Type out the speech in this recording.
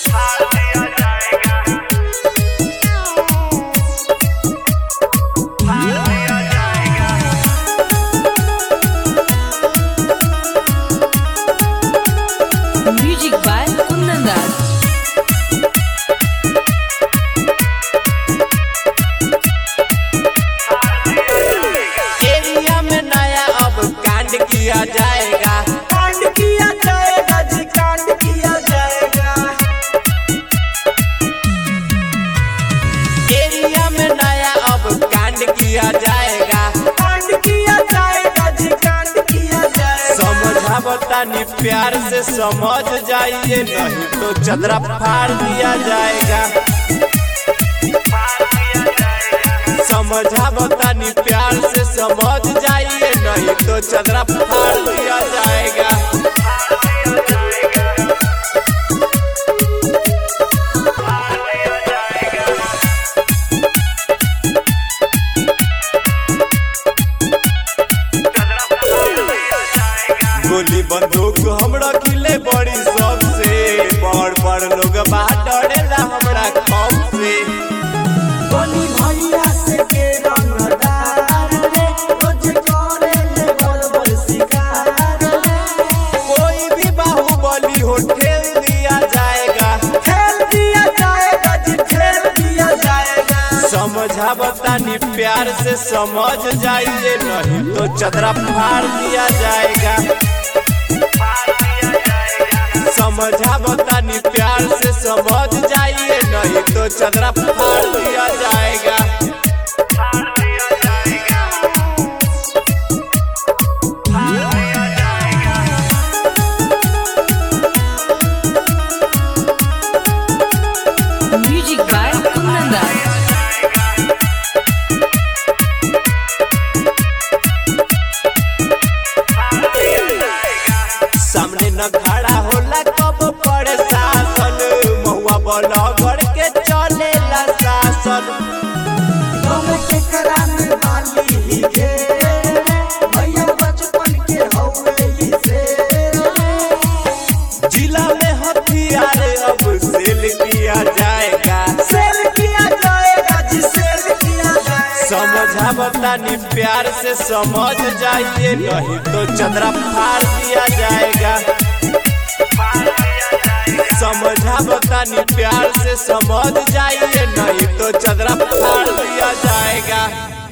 Music by Kundan Das. Area में नया अब कांड किया जाएगा, कांड किया जाएगा जी, कांड किया जाएगा। एरिया में नया अब कांड किया जाएगा, कांड किया जाएगा जी, कांड किया जाएगा। समझा बतानी प्यार से समझ जाइए, नहीं तो चदरा फाड़ दिया जाएगा। समझा बतानी प्यार से समझ जाइए, नहीं तो चदरा फाड़ दिया जाएगा। गोली बंदूक हमरा खिले बड़ी सबसे, बड़ बड़ लोग बाहर डरेला हमरा खौफ से। बनी भैया से के रंगदार रे, रोज करे ले बड़ शिकार रे। कोई भी बाहुबली हो ठेल दिया जाएगा, खेल दिया जाएगा जी, खेल दिया जाएगा। समझा बतानी प्यार से समझ जाइए, नहीं तो चदरा फाड़ दिया जाएगा। समझा बतानी प्यार से समझ जाइए, नहीं तो चदरा फाड़ दिया जाएगा। Music by Kundan Das. सामने न खड़ा होला कब पड़े शासन, महुआ बोला घर के चलेला शासन। हम के कराने वाली ही घेर, भैया बचपन के हौवे ही शेर। जिला में हथियार अब सेल किया जाएगा, सेल किया जाएगा जी, सेल किया जाएगा। समझा बतानी प्यार से समझ जाइए, नहीं तो चदरा फाड़ दिया जाएगा। समझा बतानी प्यार से समझ जाइए, नहीं तो चदरा फाड़ दिया जाएगा।